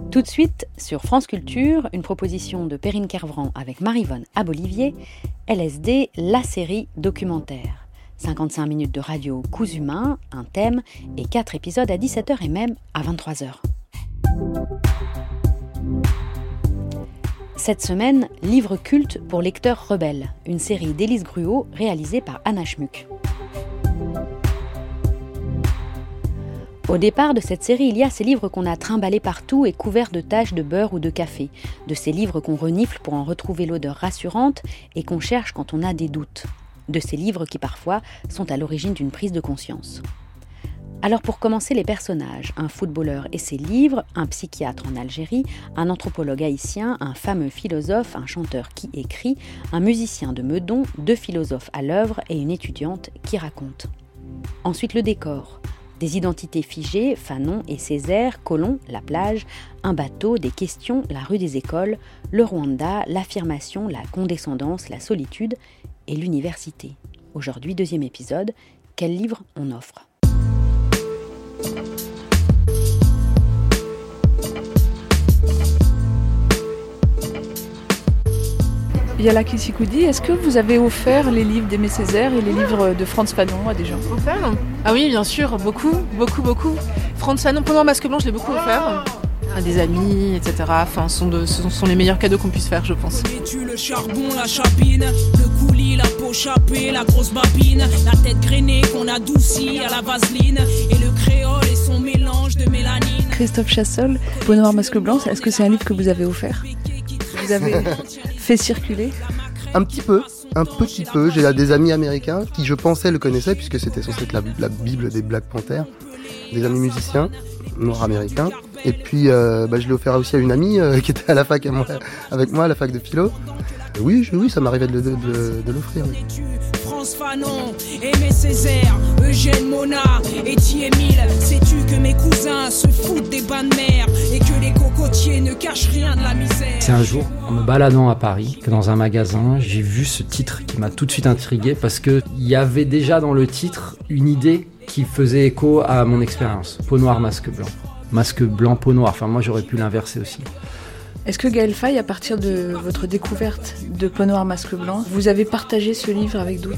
Tout de suite, sur France Culture, une proposition de Perrine Kervran avec Maryvonne Abolivier, LSD, la série documentaire. 55 minutes de radio coups humains, un thème et 4 épisodes à 17h et même à 23h. Cette semaine, livre culte pour lecteurs rebelles, une série d'Élise Gruau réalisée par Anna Schmuck. Au départ de cette série, il y a ces livres qu'on a trimballés partout et couverts de taches de beurre ou de café, de ces livres qu'on renifle pour en retrouver l'odeur rassurante et qu'on cherche quand on a des doutes, de ces livres qui parfois sont à l'origine d'une prise de conscience. Alors pour commencer, les personnages, un footballeur et ses livres, un psychiatre en Algérie, un anthropologue haïtien, un fameux philosophe, un chanteur qui écrit, un musicien de Meudon, 2 philosophes à l'œuvre et une étudiante qui raconte. Ensuite le décor. Des identités figées, Fanon et Césaire, Colomb, la plage, un bateau, des questions, la rue des écoles, le Rwanda, l'affirmation, la condescendance, la solitude et l'université. Aujourd'hui, 2e épisode, quel livre on offre ? Yala Kissikoudi, est-ce que vous avez offert les livres d'Aimé Césaire et les livres de Frantz Fanon à des gens ? Offert ? Ah oui, bien sûr, beaucoup. Frantz Fanon, Peau Noire, Masque Blanc, je l'ai beaucoup offert. À des amis, etc. Enfin, ce sont les meilleurs cadeaux qu'on puisse faire, je pense. Le charbon, la chapine, le coulis, la peau chapée, la grosse babine, la tête grainée qu'on adoucit à la vaseline, et le créole et son mélange de mélanine. Christophe Chassol, Peau Noire, Masque Blanc, est-ce que c'est un livre que vous avez offert ? Vous avez fait circuler ? Un petit peu. J'ai des amis américains qui, je pensais, le connaissaient, puisque c'était censé être la Bible des Black Panthers, des amis musiciens noirs américains. Et puis, je l'ai offert aussi à une amie qui était à la fac avec moi, à la fac de philo. Et oui, ça m'arrivait de l'offrir. Oui. France Fanon, Aimé Césaire, Eugène Mona, Émile, sais-tu que mes cousins se foutent des bains de mer et que les cocotiers ne cachent rien de la misère. C'est un jour, en me baladant à Paris, que dans un magasin, j'ai vu ce titre qui m'a tout de suite intrigué parce qu'il y avait déjà dans le titre une idée qui faisait écho à mon expérience. Peau noire, masque blanc. Masque blanc, peau noire. Enfin, moi, j'aurais pu l'inverser aussi. Est-ce que Gaël Faye, à partir de votre découverte de Peau Noire, Masque Blanc, vous avez partagé ce livre avec d'autres ?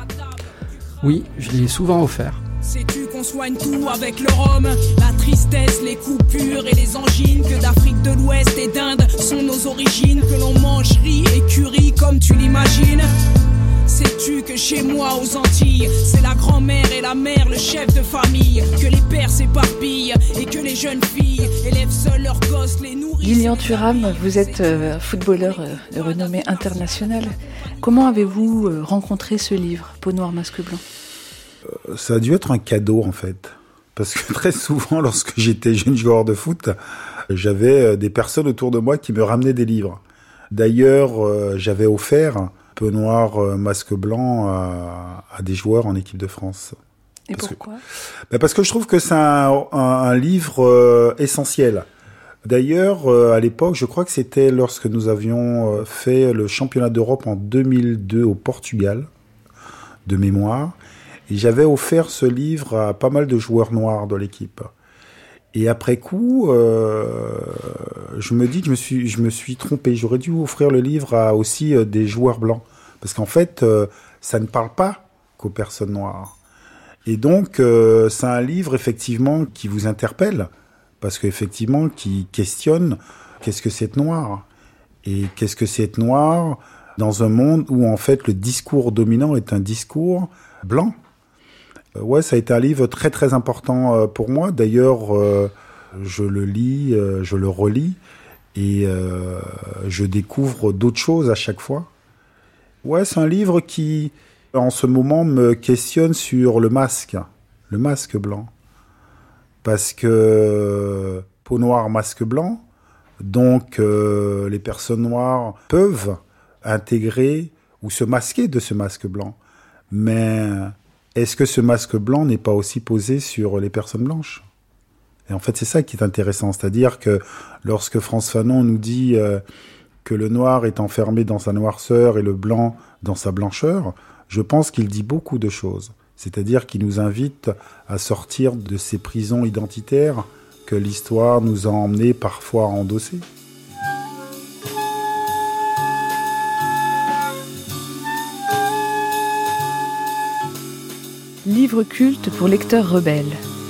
Oui, je l'ai souvent offert. Sais-tu qu'on soigne tout avec le rhum, la tristesse, les coupures et les angines, que d'Afrique de l'Ouest et d'Inde sont nos origines, que l'on mange riz et curry comme tu l'imagines. Sais-tu que chez moi aux Antilles, c'est la grand-mère et la mère, le chef de famille, que les pères s'éparpillent et que les jeunes filles élèvent seuls leurs gosses, les nourrissent. Lilian Thuram, vous êtes footballeur de renommée internationale. Comment avez-vous rencontré ce livre, Peau Noire, Masque Blanc ? Ça a dû être un cadeau en fait. Parce que très souvent, lorsque j'étais jeune joueur de foot, j'avais des personnes autour de moi qui me ramenaient des livres. D'ailleurs, j'avais offert Peau Noire, Masque Blanc à des joueurs en équipe de France. Et pourquoi ? Parce que je trouve que c'est un livre essentiel. D'ailleurs, à l'époque, je crois que c'était lorsque nous avions fait le championnat d'Europe en 2002 au Portugal, de mémoire, et j'avais offert ce livre à pas mal de joueurs noirs de l'équipe. Et après coup, je me dis que je me suis trompé. J'aurais dû offrir le livre à aussi des joueurs blancs. Parce qu'en fait, ça ne parle pas qu'aux personnes noires. Et donc, c'est un livre, effectivement, qui vous interpelle. Parce qu'effectivement, qui questionne qu'est-ce que c'est être noir. Et qu'est-ce que c'est être noir dans un monde où, en fait, le discours dominant est un discours blanc. Ouais, ça a été un livre très très important pour moi. D'ailleurs, je le lis, je le relis et je découvre d'autres choses à chaque fois. Ouais, c'est un livre qui, en ce moment, me questionne sur le masque blanc. Parce que peau noire, masque blanc, donc les personnes noires peuvent intégrer ou se masquer de ce masque blanc. Mais est-ce que ce masque blanc n'est pas aussi posé sur les personnes blanches ? Et en fait, c'est ça qui est intéressant. C'est-à-dire que lorsque Frantz Fanon nous dit que le noir est enfermé dans sa noirceur et le blanc dans sa blancheur, je pense qu'il dit beaucoup de choses. C'est-à-dire qu'il nous invite à sortir de ces prisons identitaires que l'histoire nous a emmenés parfois à endosser. Livre culte pour lecteurs rebelles.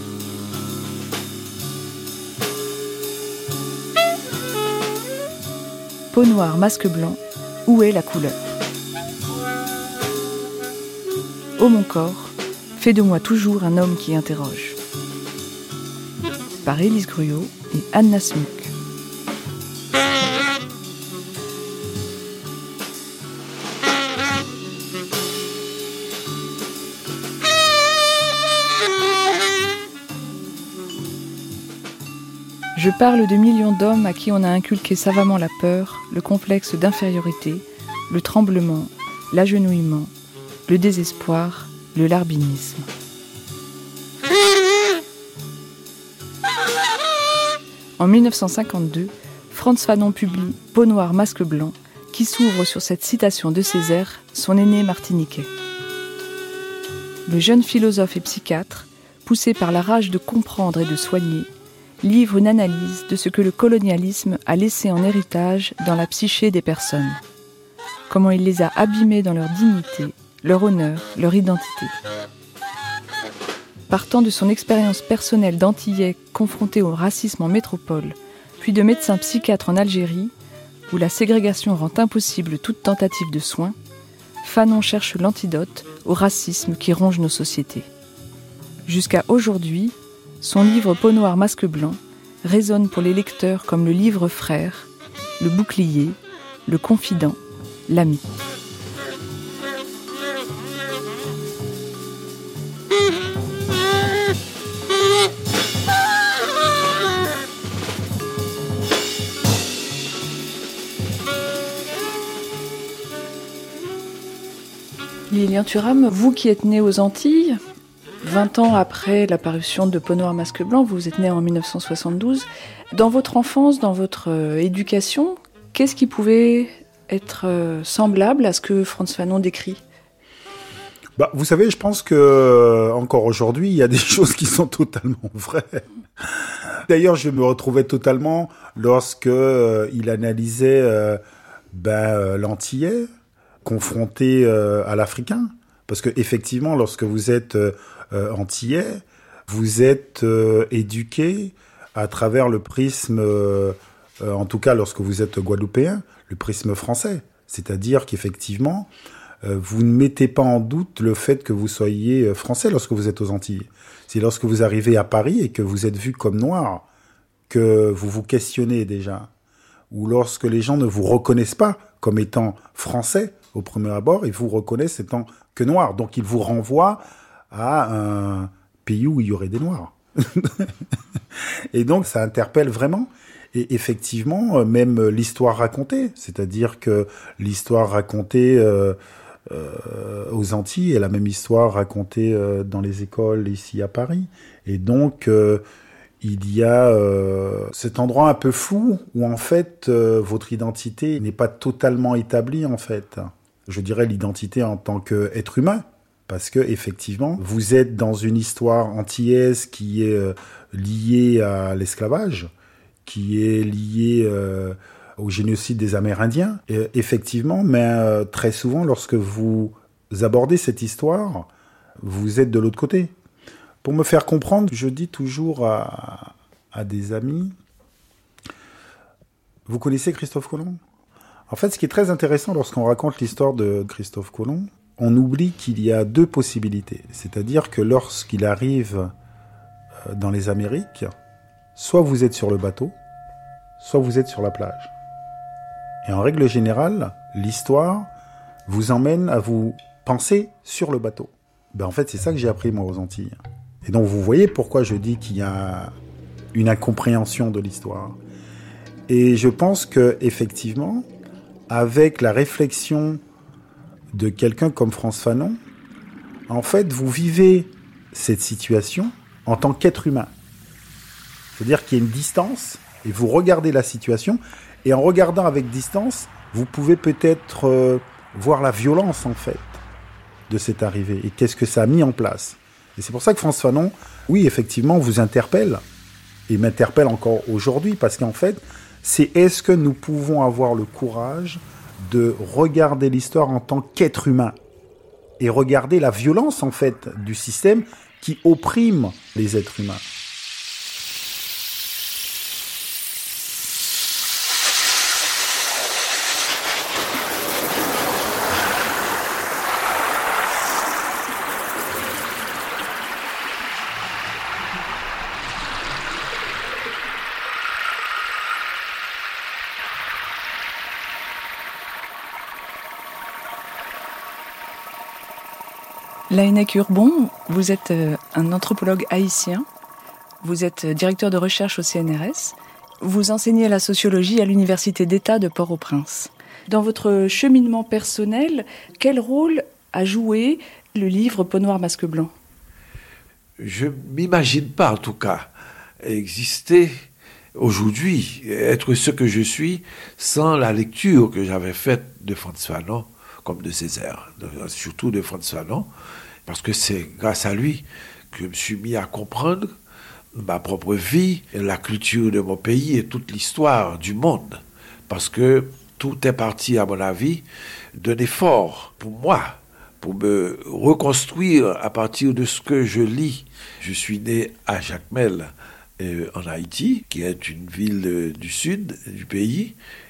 Peau noire, masque blanc, où est la couleur ? Ô mon corps, fais de moi toujours un homme qui interroge. Par Élise Gruot et Anna Smuk. Je parle de millions d'hommes à qui on a inculqué savamment la peur, le complexe d'infériorité, le tremblement, l'agenouillement, le désespoir, le larbinisme. En 1952, Frantz Fanon publie Peau noire, masque blanc, qui s'ouvre sur cette citation de Césaire, son aîné martiniquais. Le jeune philosophe et psychiatre, poussé par la rage de comprendre et de soigner, livre une analyse de ce que le colonialisme a laissé en héritage dans la psyché des personnes. Comment il les a abîmées dans leur dignité, leur honneur, leur identité. Partant de son expérience personnelle d'Antillais confronté au racisme en métropole, puis de médecin psychiatre en Algérie, où la ségrégation rend impossible toute tentative de soins, Fanon cherche l'antidote au racisme qui ronge nos sociétés. Jusqu'à aujourd'hui, son livre Peau noire, masque blanc résonne pour les lecteurs comme le livre frère, le bouclier, le confident, l'ami. Lilian Thuram, vous qui êtes né aux Antilles, 20 ans après la parution de Peau noire, masque blanc, vous êtes né en 1972. Dans votre enfance, dans votre éducation, qu'est-ce qui pouvait être semblable à ce que Frantz Fanon décrit ? Vous savez, je pense que encore aujourd'hui, il y a des choses qui sont totalement vraies. D'ailleurs, je me retrouvais totalement lorsque il analysait l'antillais confronté à l'Africain. Parce que effectivement, lorsque vous êtes antillais, vous êtes éduqué à travers le prisme, en tout cas lorsque vous êtes guadeloupéen, le prisme français. C'est-à-dire qu'effectivement, vous ne mettez pas en doute le fait que vous soyez français lorsque vous êtes aux Antilles. C'est lorsque vous arrivez à Paris et que vous êtes vu comme noir que vous vous questionnez déjà. Ou lorsque les gens ne vous reconnaissent pas comme étant français au premier abord, ils vous reconnaissent étant que noir. Donc ils vous renvoient à un pays où il y aurait des noirs. Et donc ça interpelle vraiment. Et effectivement, même l'histoire racontée, c'est-à-dire que l'histoire racontée aux Antilles est la même histoire racontée dans les écoles ici à Paris. Et donc il y a cet endroit un peu flou où en fait votre identité n'est pas totalement établie en fait. Je dirais l'identité en tant qu'être humain, parce que effectivement vous êtes dans une histoire antillaise qui est liée à l'esclavage, qui est liée au génocide des Amérindiens. Et effectivement, mais très souvent lorsque vous abordez cette histoire, vous êtes de l'autre côté. Pour me faire comprendre, je dis toujours à des amis, vous connaissez Christophe Colomb ? En fait, ce qui est très intéressant lorsqu'on raconte l'histoire de Christophe Colomb, on oublie qu'il y a deux possibilités. C'est-à-dire que lorsqu'il arrive dans les Amériques, soit vous êtes sur le bateau, soit vous êtes sur la plage. Et en règle générale, l'histoire vous emmène à vous penser sur le bateau. En fait, c'est ça que j'ai appris moi aux Antilles. Et donc vous voyez pourquoi je dis qu'il y a une incompréhension de l'histoire. Et je pense que effectivement, avec la réflexion de quelqu'un comme Frantz Fanon, en fait, vous vivez cette situation en tant qu'être humain. C'est-à-dire qu'il y a une distance, et vous regardez la situation, et en regardant avec distance, vous pouvez peut-être voir la violence, en fait, de cette arrivée, et qu'est-ce que ça a mis en place. Et c'est pour ça que Frantz Fanon, oui, effectivement, vous interpelle, et m'interpelle encore aujourd'hui, parce qu'en fait, c'est est-ce que nous pouvons avoir le courage de regarder l'histoire en tant qu'être humain et regarder la violence, en fait, du système qui opprime les êtres humains. Laennec Urbon, vous êtes un anthropologue haïtien, vous êtes directeur de recherche au CNRS, vous enseignez la sociologie à l'Université d'État de Port-au-Prince. Dans votre cheminement personnel, quel rôle a joué le livre Peau noire, masque blanc ? Je ne m'imagine pas, en tout cas, exister aujourd'hui, être ce que je suis, sans la lecture que j'avais faite de Frantz Fanon, comme de Césaire, surtout de Frantz Fanon, parce que c'est grâce à lui que je me suis mis à comprendre ma propre vie, la culture de mon pays et toute l'histoire du monde. Parce que tout est parti, à mon avis, d'un effort pour moi, pour me reconstruire à partir de ce que je lis. Je suis né à Jacmel, en Haïti, qui est une ville du sud du pays,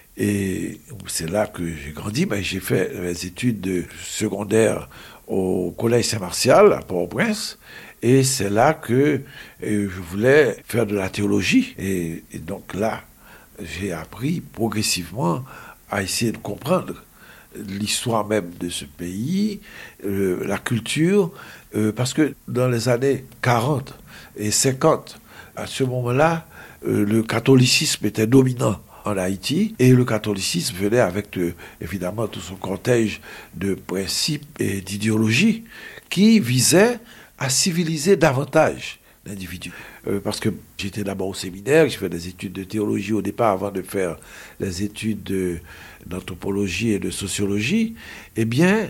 et c'est là que j'ai grandi. Mais j'ai fait mes études secondaires au Collège Saint-Martial, à Port-au-Prince, et c'est là que je voulais faire de la théologie. Et donc là, j'ai appris progressivement à essayer de comprendre l'histoire même de ce pays, la culture, parce que dans les années 40 et 50, à ce moment-là, le catholicisme était dominant en Haïti, et le catholicisme venait avec évidemment tout son cortège de principes et d'idéologies qui visaient à civiliser davantage l'individu. Parce que j'étais d'abord au séminaire, j'ai fait des études de théologie au départ avant de faire les études d'anthropologie et de sociologie. Eh bien,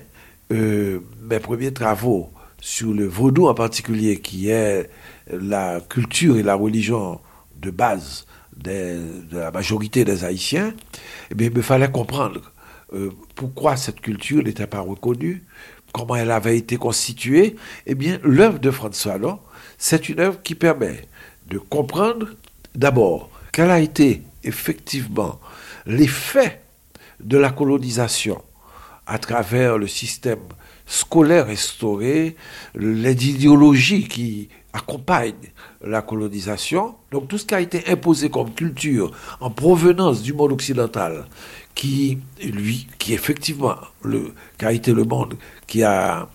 mes premiers travaux sur le vaudou en particulier, qui est la culture et la religion de base de la majorité des Haïtiens, eh bien, il me fallait comprendre pourquoi cette culture n'était pas reconnue, comment elle avait été constituée. Eh bien, l'œuvre de Frantz Fanon, c'est une œuvre qui permet de comprendre d'abord quel a été effectivement l'effet de la colonisation à travers le système scolaire instauré, les idéologies qui accompagnent la colonisation. Donc tout ce qui a été imposé comme culture en provenance du monde occidental, qui effectivement qui a été le monde qui a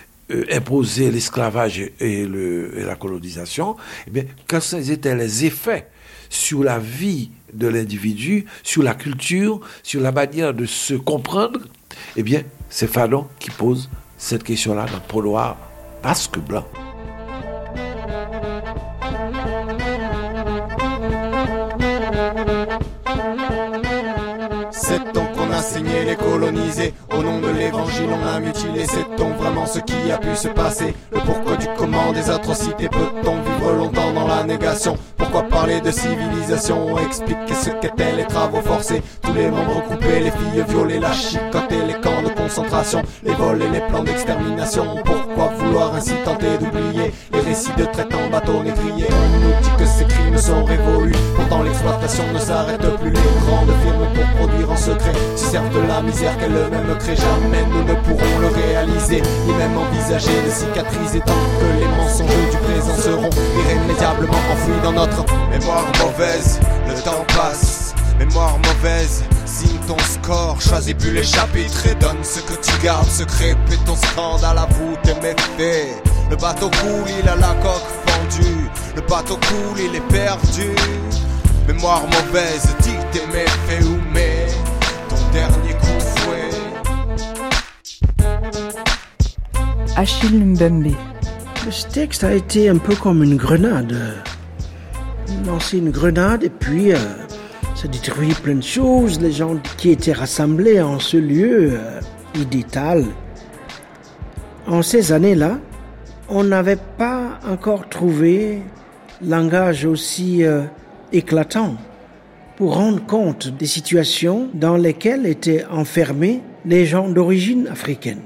imposé l'esclavage et la colonisation, eh bien, quels étaient les effets sur la vie de l'individu, sur la culture, sur la manière de se comprendre, eh bien, c'est Fanon qui pose cette question-là dans Peau noire, masque blanc. Sait-on qu'on a saigné les colonisés? Au nom de l'évangile on a mutilé. Sait-on vraiment ce qui a pu se passer? Le pourquoi du comment des atrocités? Peut-on vivre longtemps dans la négation? Pourquoi parler de civilisation? Expliquer ce qu'étaient les travaux forcés, tous les membres coupés, les filles violées, la chicoter, les camps de concentration, les vols et les plans d'extermination. Pourquoi vouloir ainsi tenter d'oublier les récits de traite en bateau négrier? On nous dit que ces crimes sont révolus, pourtant l'exploitation ne s'arrête plus. Les grandes firmes pour produire en secret se servent de la misère qu'elles-mêmes créent. Jamais nous ne pourrons le réaliser, ni même envisager de cicatriser, tant que les mensonges du présent seront irrémédiablement enfouis dans notre mémoire mauvaise. Le temps passe, mémoire mauvaise. Signe ton score, choisis plus les chapitres et donne ce que tu gardes secret. Pète ton scandale, avoue tes méfaits. Le bateau coule, il a la coque fendue. Le bateau coule, il est perdu. Mémoire mauvaise, dis tes méfaits ou mais ton dernier coup fouet. Achille Mbembe. Ce texte a été un peu comme une grenade. Lancer une grenade et puis ça détruit plein de choses. Les gens qui étaient rassemblés en ce lieu, ils détalent. En ces années-là, on n'avait pas encore trouvé langage aussi éclatant pour rendre compte des situations dans lesquelles étaient enfermés les gens d'origine africaine.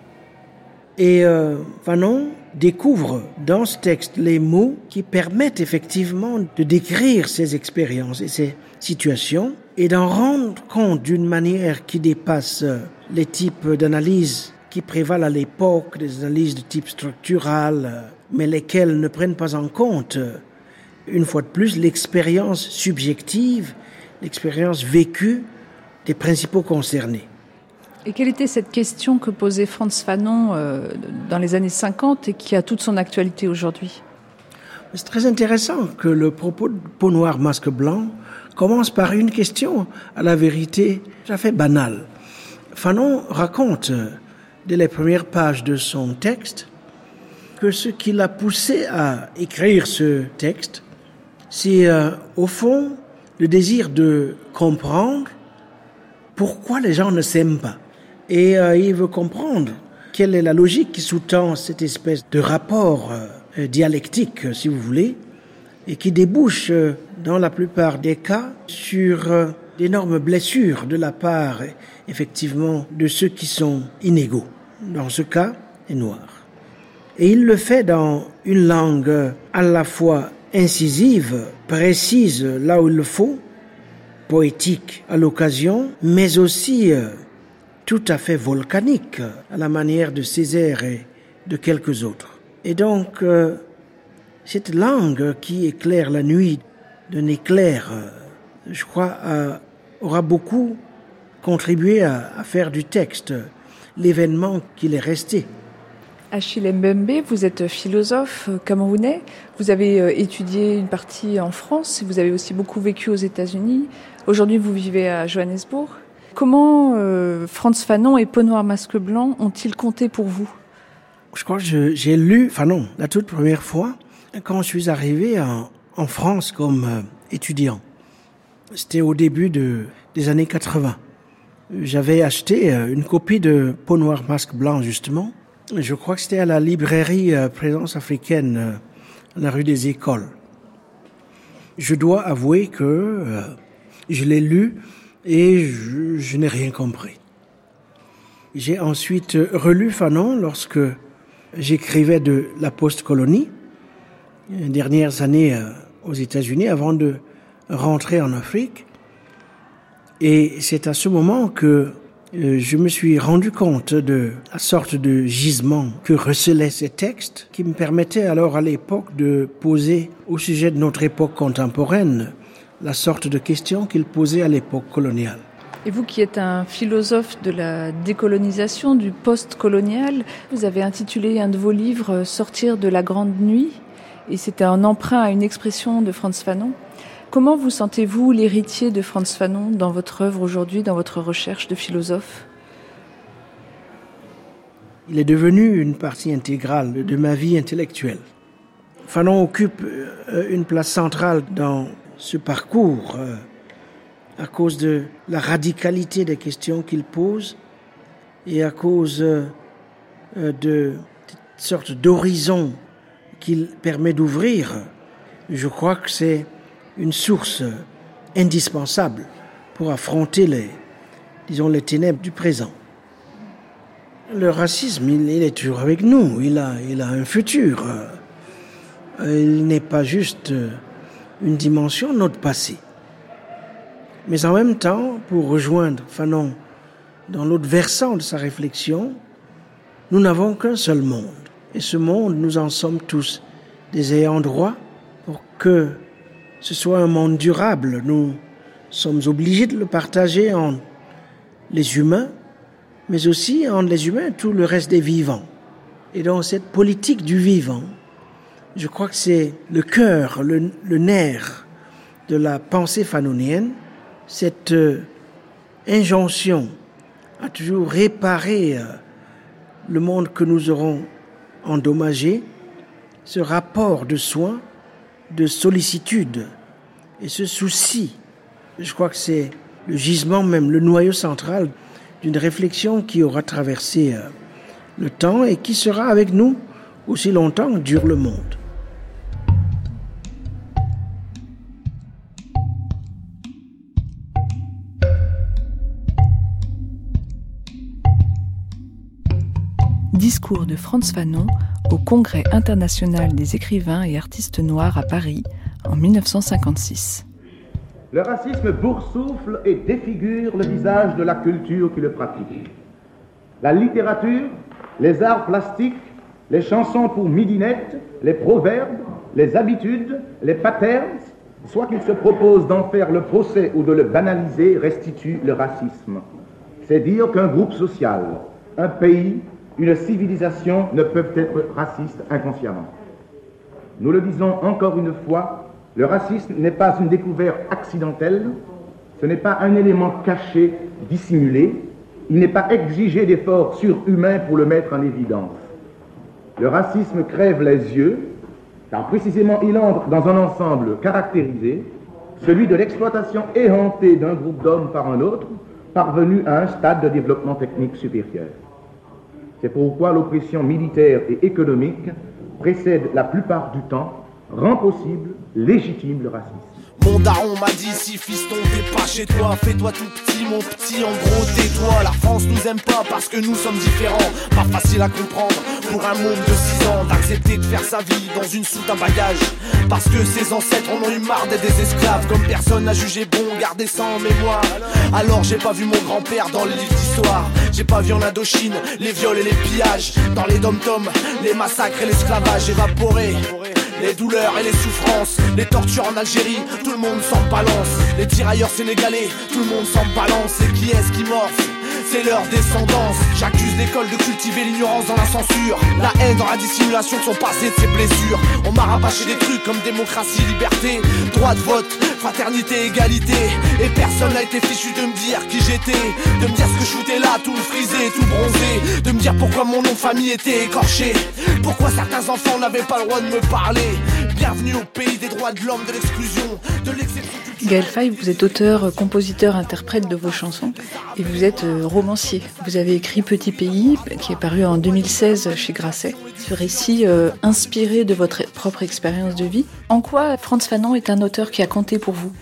Et Fanon découvre dans ce texte les mots qui permettent effectivement de décrire ces expériences et ces situations et d'en rendre compte d'une manière qui dépasse les types d'analyses qui prévalent à l'époque, des analyses de type structural, mais lesquelles ne prennent pas en compte, une fois de plus, l'expérience subjective, l'expérience vécue des principaux concernés. Et quelle était cette question que posait Frantz Fanon dans les années 50 et qui a toute son actualité aujourd'hui? C'est très intéressant que le propos de Peau noire, masque blanc commence par une question à la vérité tout à fait banale. Fanon raconte dès les premières pages de son texte que ce qui l'a poussé à écrire ce texte, c'est au fond le désir de comprendre pourquoi les gens ne s'aiment pas. Et il veut comprendre quelle est la logique qui sous-tend cette espèce de rapport dialectique, si vous voulez, et qui débouche, dans la plupart des cas, sur d'énormes blessures de la part, effectivement, de ceux qui sont inégaux. Dans ce cas, les Noirs. Et il le fait dans une langue à la fois incisive, précise là où il le faut, poétique à l'occasion, mais aussi tout à fait volcanique, à la manière de Césaire et de quelques autres. Et donc, cette langue qui éclaire la nuit d'un éclair, je crois, aura beaucoup contribué à faire du texte l'événement qu'il est resté. Achille Mbembe, vous êtes philosophe camerounais, vous avez étudié une partie en France, vous avez aussi beaucoup vécu aux États-Unis. Aujourd'hui, vous vivez à Johannesburg. Comment Frantz Fanon et Peau noire, masque blanc ont-ils compté pour vous? Je crois que j'ai lu Fanon la toute première fois quand je suis arrivé en France comme étudiant. C'était au début des années 80. J'avais acheté une copie de Peau noire, masque blanc, justement. Je crois que c'était à la librairie Présence africaine, à la rue des Écoles. Je dois avouer que je l'ai lu et je n'ai rien compris. J'ai ensuite relu Fanon lorsque j'écrivais de la post-colonie, les dernières années aux États-Unis, avant de rentrer en Afrique. Et c'est à ce moment que je me suis rendu compte de la sorte de gisement que recelaient ces textes, qui me permettaient alors à l'époque de poser au sujet de notre époque contemporaine la sorte de questions qu'ils posaient à l'époque coloniale. Et vous qui êtes un philosophe de la décolonisation, du post-colonial, vous avez intitulé un de vos livres « Sortir de la grande nuit » et c'était un emprunt à une expression de Frantz Fanon. Comment vous sentez-vous l'héritier de Frantz Fanon dans votre œuvre aujourd'hui, dans votre recherche de philosophe? Il est devenu une partie intégrale de ma vie intellectuelle. Fanon occupe une place centrale dans ce parcours à cause de la radicalité des questions qu'il pose et à cause de cette sorte d'horizon qu'il permet d'ouvrir. Je crois que c'est une source indispensable pour affronter les ténèbres du présent. Le racisme, il est toujours avec nous, il a un futur. Il n'est pas juste une dimension de notre passé. Mais en même temps, pour rejoindre Fanon dans l'autre versant de sa réflexion, nous n'avons qu'un seul monde. Et ce monde, nous en sommes tous des ayants droit pour que ce soit un monde durable. Nous sommes obligés de le partager entre les humains, mais aussi entre les humains et tout le reste des vivants. Et dans cette politique du vivant, je crois que c'est le cœur, le nerf de la pensée fanonienne, cette injonction à toujours réparer le monde que nous aurons endommagé, ce rapport de soin, de sollicitude et ce souci. Je crois que c'est le gisement même, le noyau central d'une réflexion qui aura traversé le temps et qui sera avec nous aussi longtemps que dure le monde. Discours de Frantz Fanon au Congrès international des écrivains et artistes noirs à Paris en 1956. Le racisme boursoufle et défigure le visage de la culture qui le pratique. La littérature, les arts plastiques, les chansons pour midinettes, les proverbes, les habitudes, les patterns, soit qu'ils se proposent d'en faire le procès ou de le banaliser, restituent le racisme. C'est dire qu'un groupe social, un pays, une civilisation ne peuvent être racistes inconsciemment. Nous le disons encore une fois, le racisme n'est pas une découverte accidentelle, ce n'est pas un élément caché, dissimulé, il n'est pas exigé d'efforts surhumains pour le mettre en évidence. Le racisme crève les yeux, car précisément il entre dans un ensemble caractérisé, celui de l'exploitation éhontée d'un groupe d'hommes par un autre, parvenu à un stade de développement technique supérieur. C'est pourquoi l'oppression militaire et économique précède la plupart du temps, rend possible, légitime le racisme. Mon daron m'a dit si fiston t'es pas chez toi, fais-toi tout petit mon petit, en gros tais-toi. La France nous aime pas parce que nous sommes différents, pas facile à comprendre pour un môme de 6 ans d'accepter de faire sa vie dans une soute à bagages, parce que ses ancêtres en ont eu marre d'être des esclaves. Comme personne n'a jugé bon garder ça en mémoire, alors j'ai pas vu mon grand-père dans les livres d'histoire. J'ai pas vu en Indochine les viols et les pillages, dans les dom-toms les massacres et l'esclavage évaporé, les douleurs et les souffrances, les tortures en Algérie, tout le monde s'en balance. Les tirailleurs sénégalais, tout le monde s'en balance. Et qui est-ce qui morfe? C'est leur descendance. J'accuse l'école de cultiver l'ignorance dans la censure, la haine dans la dissimulation de son passé, de ses blessures. On m'a rabâché des trucs comme démocratie, liberté, droit de vote, fraternité, égalité. Et personne n'a été fichu de me dire qui j'étais, de me dire ce que je foutais là, tout frisé, tout bronzé, de me dire pourquoi mon nom de famille était écorché, pourquoi certains enfants n'avaient pas le droit de me parler. Bienvenue au pays des droits de l'homme, de l'exclusion, de l'exception. Gaël Faye, vous êtes auteur, compositeur, interprète de vos chansons et vous êtes romancier. Vous avez écrit Petit Pays, qui est paru en 2016 chez Grasset. Ce récit inspiré de votre propre expérience de vie. En quoi Frantz Fanon est un auteur qui a compté pour vous?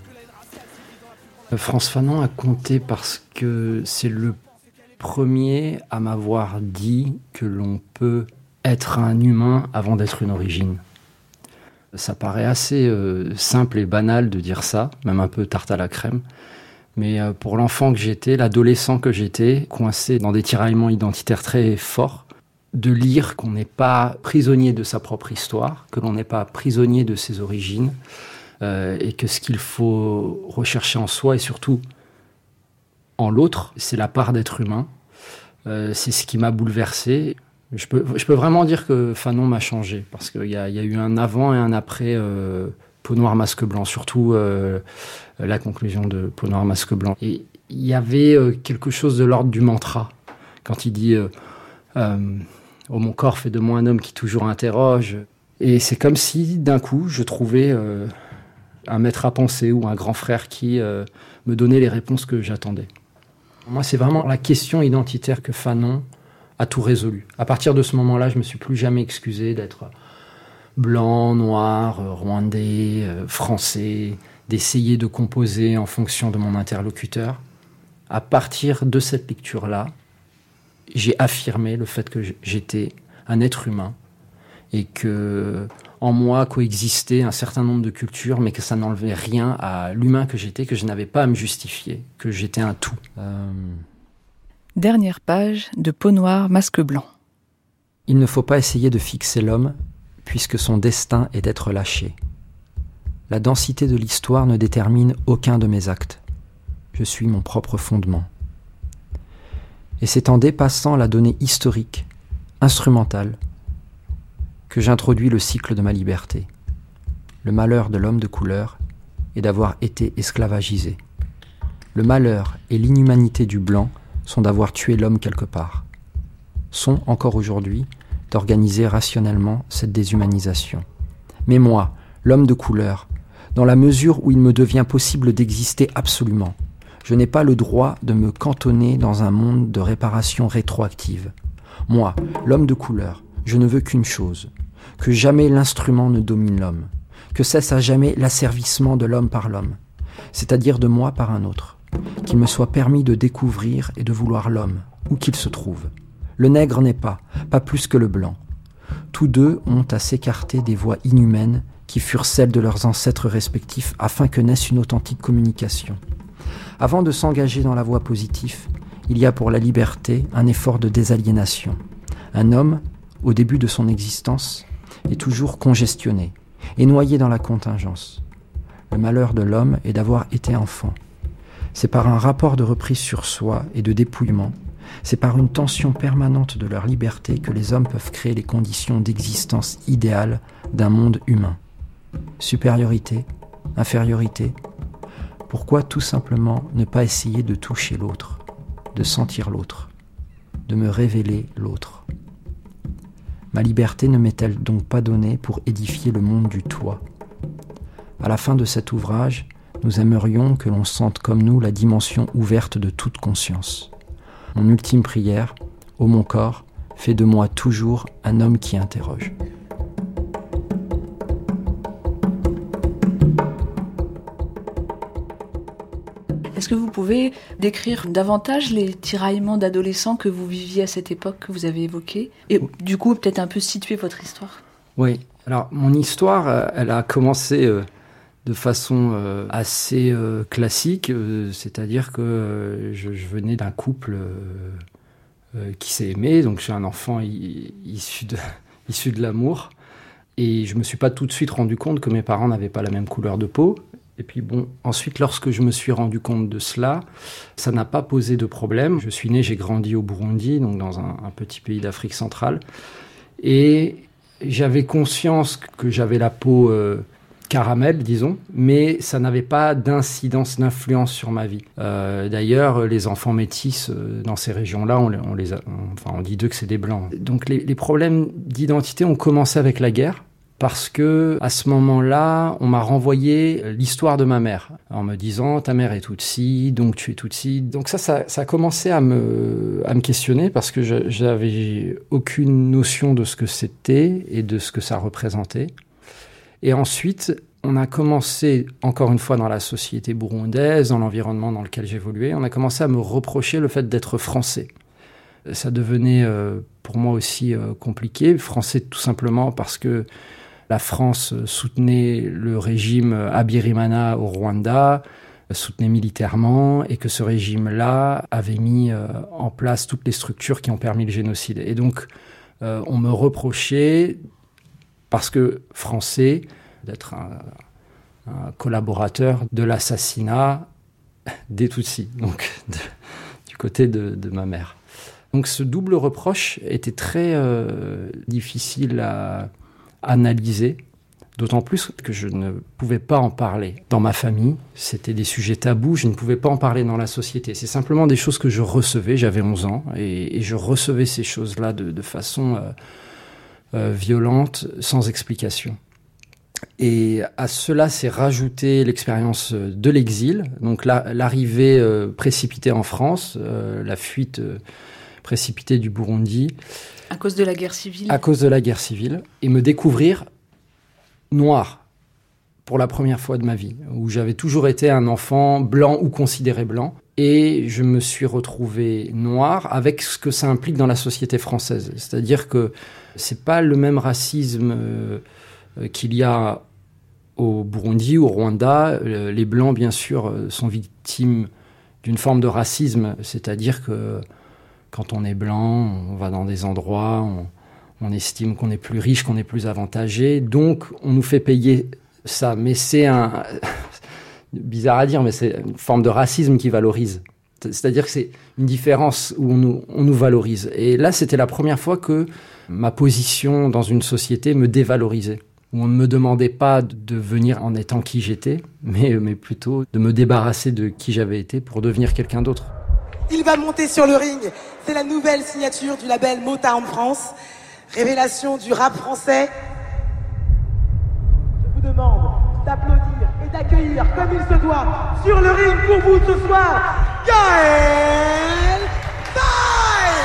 Frantz Fanon a compté parce que c'est le premier à m'avoir dit que l'on peut être un humain avant d'être une origine. Ça paraît assez simple et banal de dire ça, même un peu tarte à la crème. Mais pour l'enfant que j'étais, l'adolescent que j'étais, coincé dans des tiraillements identitaires très forts, de lire qu'on n'est pas prisonnier de sa propre histoire, que l'on n'est pas prisonnier de ses origines, et que ce qu'il faut rechercher en soi et surtout en l'autre, c'est la part d'être humain. C'est ce qui m'a bouleversé. Je peux vraiment dire que Fanon m'a changé, parce qu'il y a eu un avant et un après Peau noire, masque blanc, surtout la conclusion de Peau noire, masque blanc. Et il y avait quelque chose de l'ordre du mantra, quand il dit « Oh, mon corps fait de moi un homme qui toujours interroge ». Et c'est comme si, d'un coup, je trouvais un maître à penser ou un grand frère qui me donnait les réponses que j'attendais. Moi, c'est vraiment la question identitaire que Fanon a tout résolu. À partir de ce moment-là, je me suis plus jamais excusé d'être blanc, noir, rwandais, français, d'essayer de composer en fonction de mon interlocuteur. À partir de cette lecture-là, j'ai affirmé le fait que j'étais un être humain et que en moi coexistait un certain nombre de cultures, mais que ça n'enlevait rien à l'humain que j'étais, que je n'avais pas à me justifier, que j'étais un tout. Dernière page de Peau noire, masque blanc. Il ne faut pas essayer de fixer l'homme, puisque son destin est d'être lâché. La densité de l'histoire ne détermine aucun de mes actes. Je suis mon propre fondement. Et c'est en dépassant la donnée historique, instrumentale, que j'introduis le cycle de ma liberté. Le malheur de l'homme de couleur est d'avoir été esclavagisé. Le malheur et l'inhumanité du blanc sont d'avoir tué l'homme quelque part. Sont, encore aujourd'hui, d'organiser rationnellement cette déshumanisation. Mais moi, l'homme de couleur, dans la mesure où il me devient possible d'exister absolument, je n'ai pas le droit de me cantonner dans un monde de réparation rétroactive. Moi, l'homme de couleur, je ne veux qu'une chose, que jamais l'instrument ne domine l'homme, que cesse à jamais l'asservissement de l'homme par l'homme, c'est-à-dire de moi par un autre, qu'il me soit permis de découvrir et de vouloir l'homme, où qu'il se trouve. Le nègre n'est pas plus que le blanc. Tous deux ont à s'écarter des voies inhumaines qui furent celles de leurs ancêtres respectifs afin que naisse une authentique communication. Avant de s'engager dans la voie positive, il y a pour la liberté un effort de désaliénation. Un homme, au début de son existence, est toujours congestionné et noyé dans la contingence. Le malheur de l'homme est d'avoir été enfant. C'est par un rapport de reprise sur soi et de dépouillement, c'est par une tension permanente de leur liberté que les hommes peuvent créer les conditions d'existence idéale d'un monde humain. Supériorité, infériorité. Pourquoi tout simplement ne pas essayer de toucher l'autre, de sentir l'autre, de me révéler l'autre? Ma liberté ne m'est-elle donc pas donnée pour édifier le monde du toit? À la fin de cet ouvrage, nous aimerions que l'on sente comme nous la dimension ouverte de toute conscience. Mon ultime prière, ô mon corps, fais de moi toujours un homme qui interroge. Est-ce que vous pouvez décrire davantage les tiraillements d'adolescents que vous viviez à cette époque que vous avez évoquée et du coup peut-être un peu situer votre histoire? Oui, alors mon histoire, elle a commencé de façon assez classique, c'est-à-dire que je venais d'un couple qui s'est aimé, donc je suis un enfant issu de l'amour, et je me suis pas tout de suite rendu compte que mes parents n'avaient pas la même couleur de peau. Et puis bon, ensuite, lorsque je me suis rendu compte de cela, ça n'a pas posé de problème. Je suis né, j'ai grandi au Burundi, donc dans un petit pays d'Afrique centrale. Et j'avais conscience que j'avais la peau caramel, disons, mais ça n'avait pas d'incidence, d'influence sur ma vie. D'ailleurs, les enfants métis dans ces régions-là, on dit d'eux que c'est des blancs. Donc les problèmes d'identité ont commencé avec la guerre. Parce que à ce moment-là, on m'a renvoyé l'histoire de ma mère en me disant ta mère est Tutsi, donc tu es Tutsi. Donc ça a commencé à me questionner parce que j'avais aucune notion de ce que c'était et de ce que ça représentait. Et ensuite, on a commencé, encore une fois dans la société burundaise, dans l'environnement dans lequel j'évoluais, on a commencé à me reprocher le fait d'être français. Ça devenait pour moi aussi compliqué, français tout simplement parce que la France soutenait le régime Habyarimana au Rwanda, soutenait militairement, et que ce régime-là avait mis en place toutes les structures qui ont permis le génocide. Et donc, on me reprochait, parce que français, d'être un collaborateur de l'assassinat des Tutsis, donc du côté de ma mère. Donc ce double reproche était très difficile à analyser, d'autant plus que je ne pouvais pas en parler. Dans ma famille, c'était des sujets tabous, je ne pouvais pas en parler dans la société. C'est simplement des choses que je recevais, j'avais 11 ans, et je recevais ces choses-là de façon violente, sans explication. Et à cela s'est rajoutée l'expérience de l'exil, donc l'arrivée précipitée en France, la fuite précipitée du Burundi. À cause de la guerre civile. À cause de la guerre civile. Et me découvrir noir pour la première fois de ma vie, où j'avais toujours été un enfant blanc ou considéré blanc. Et je me suis retrouvé noir avec ce que ça implique dans la société française. C'est-à-dire que c'est pas le même racisme qu'il y a au Burundi, au Rwanda. Les Blancs, bien sûr, sont victimes d'une forme de racisme, c'est-à-dire que quand on est blanc, on va dans des endroits, on estime qu'on est plus riche, qu'on est plus avantagé, donc on nous fait payer ça. Mais c'est bizarre à dire, mais c'est une forme de racisme qui valorise. C'est-à-dire que c'est une différence où on nous valorise. Et là, c'était la première fois que ma position dans une société me dévalorisait. Où on ne me demandait pas de venir en étant qui j'étais, mais plutôt de me débarrasser de qui j'avais été pour devenir quelqu'un d'autre. Il va monter sur le ring. C'est la nouvelle signature du label Motown France. Révélation du rap français. Je vous demande d'applaudir et d'accueillir comme il se doit sur le ring pour vous ce soir, Gaël Faye.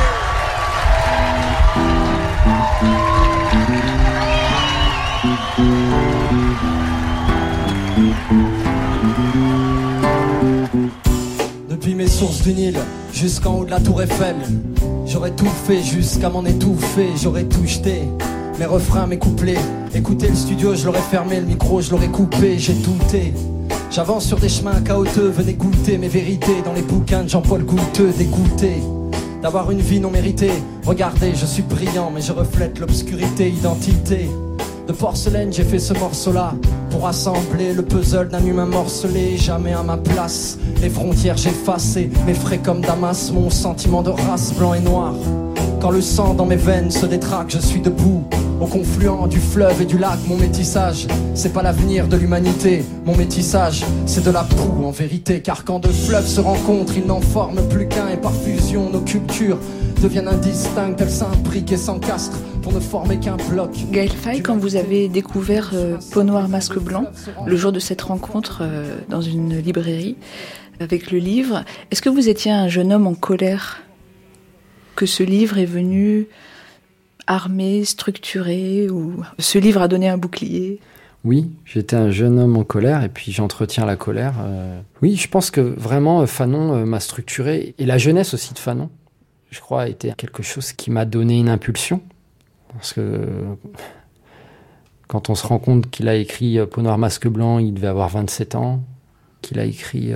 Depuis mes sources du Nil jusqu'en haut de la tour Eiffel, J'aurais tout fait jusqu'à m'en étouffer, j'aurais tout jeté. Mes refrains, mes couplets. Écoutez le studio, je l'aurais fermé, le micro, je l'aurais coupé, j'ai douté. J'avance sur des chemins chaotiques, venez goûter mes vérités dans les bouquins de Jean-Paul Goutteux, dégoûté d'avoir une vie non méritée. Regardez, je suis brillant, mais je reflète l'obscurité, identité. De porcelaine, j'ai fait ce morceau-là pour assembler le puzzle d'un humain morcelé. Jamais à ma place, les frontières j'effacées, m'effraie comme Damas, mon sentiment de race blanc et noir. Quand le sang dans mes veines se détraque, je suis debout au confluent du fleuve et du lac. Mon métissage, c'est pas l'avenir de l'humanité. Mon métissage, c'est de la boue en vérité. Car quand deux fleuves se rencontrent, ils n'en forment plus qu'un. Et par fusion, nos cultures deviennent indistinctes. Elles s'imbriquent et s'encastrent pour ne former qu'un bloc. Gaël Faye, quand vous avez découvert Peau Noire Masque Blanc, le jour de cette rencontre dans une librairie avec le livre, est-ce que vous étiez un jeune homme en colère ? Que ce livre est venu armé, structuré, ou ce livre a donné un bouclier? Oui, j'étais un jeune homme en colère, et puis j'entretiens la colère. Oui, je pense que vraiment Fanon m'a structuré, et la jeunesse aussi de Fanon, je crois, a été quelque chose qui m'a donné une impulsion. Parce que quand on se rend compte qu'il a écrit Peau Noire Masque Blanc, il devait avoir 27 ans, qu'il a écrit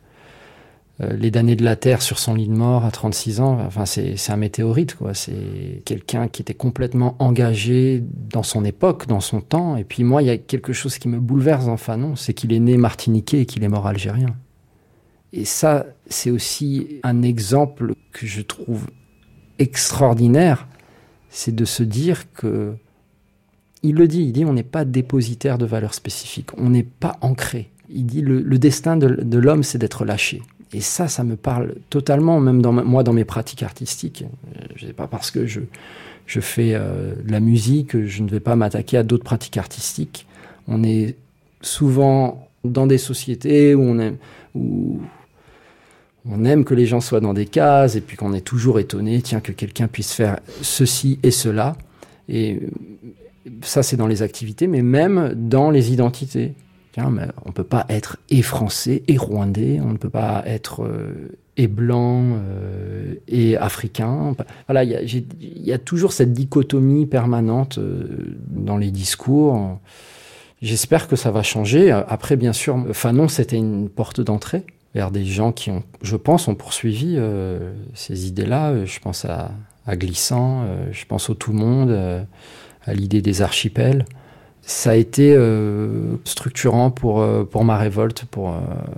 Les damnés de la Terre sur son lit de mort à 36 ans, enfin c'est un météorite, quoi. C'est quelqu'un qui était complètement engagé dans son époque, dans son temps. Et puis moi, il y a quelque chose qui me bouleverse dans Fanon, c'est qu'il est né martiniquais et qu'il est mort algérien. Et ça, c'est aussi un exemple que je trouve extraordinaire, c'est de se dire que, il le dit, on n'est pas dépositaire de valeurs spécifiques, on n'est pas ancré. Il dit le destin de l'homme, c'est d'être lâché. Et ça me parle totalement, même moi dans mes pratiques artistiques. Je sais pas parce que je fais de la musique, je ne vais pas m'attaquer à d'autres pratiques artistiques. On est souvent dans des sociétés où on aime que les gens soient dans des cases, et puis qu'on est toujours étonné, que quelqu'un puisse faire ceci et cela. Et ça, c'est dans les activités, mais même dans les identités. Mais on ne peut pas être et français et rwandais, on ne peut pas être et blanc et africain. Voilà, il y a toujours cette dichotomie permanente dans les discours. J'espère que ça va changer. Après, bien sûr, Fanon, c'était une porte d'entrée vers des gens qui, je pense, ont poursuivi ces idées-là. Je pense à Glissant, je pense au Tout le Monde, à l'idée des archipels. Ça a été structurant pour ma révolte, pour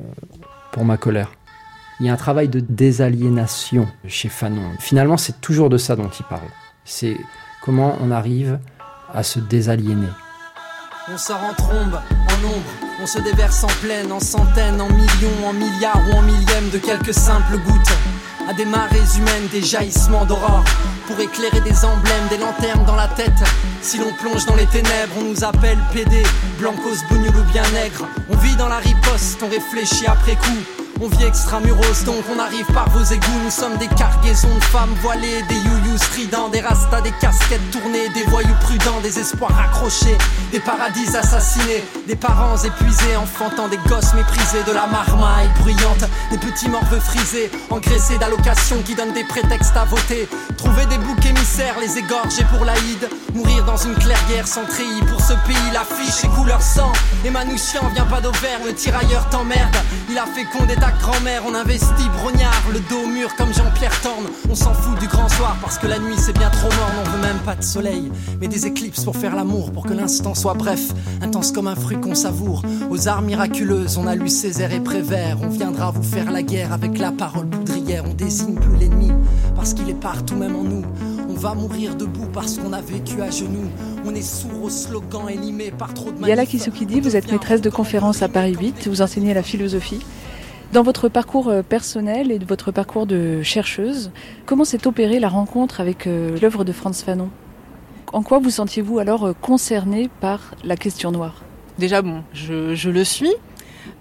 ma colère. Il y a un travail de désaliénation chez Fanon. Finalement, c'est toujours de ça dont il parle. C'est comment on arrive à se désaliéner. On sort en trombe, en ombre, on se déverse en pleine, en centaines, en millions, en milliards ou en millièmes de quelques simples gouttes. À des marées humaines, des jaillissements d'aurore, pour éclairer des emblèmes, des lanternes dans la tête. Si l'on plonge dans les ténèbres, on nous appelle PD, blancos, bougnoul ou bien nègre. On vit dans la riposte, on réfléchit après coup. On vit extramuros, donc on arrive par vos égouts. Nous sommes des cargaisons de femmes voilées, des youyous stridents, des rastas, des casquettes tournées, des voyous prudents, des espoirs accrochés, des paradis assassinés, des parents épuisés, enfantant des gosses méprisés, de la marmaille bruyante, des petits morveux frisés, engraissés d'allocations qui donnent des prétextes à voter. Trouver des boucs émissaires, les égorger pour l'Aïd, mourir dans une clairière sans treillis. Pour ce pays, l'affiche est couleur sang. Et Manouchian vient pas d'Auvergne, le tirailleur t'emmerde. Il a fécondé ta grand-mère, on investit brognard, le dos au mur comme Jean-Pierre Thorne. On s'en fout du grand soir parce que la nuit c'est bien trop morne. On veut même pas de soleil, mais des éclipses pour faire l'amour, pour que l'instant soit bref, intense comme un fruit qu'on savoure. Aux arts miraculeuses, on a lu Césaire et Prévert. On viendra vous faire la guerre avec la parole poudrière. On désigne plus l'ennemi parce qu'il est partout même en nous. On va mourir debout parce qu'on a vécu à genoux. On est sourd aux slogans élimés par trop de manifs. Yala Kisukidi, vous êtes maîtresse de conférences à Paris 8, vous enseignez la philosophie. Dans votre parcours personnel et de votre parcours de chercheuse, comment s'est opérée la rencontre avec l'œuvre de Frantz Fanon ? En quoi vous sentiez-vous alors concernée par la question noire ? Déjà, je le suis.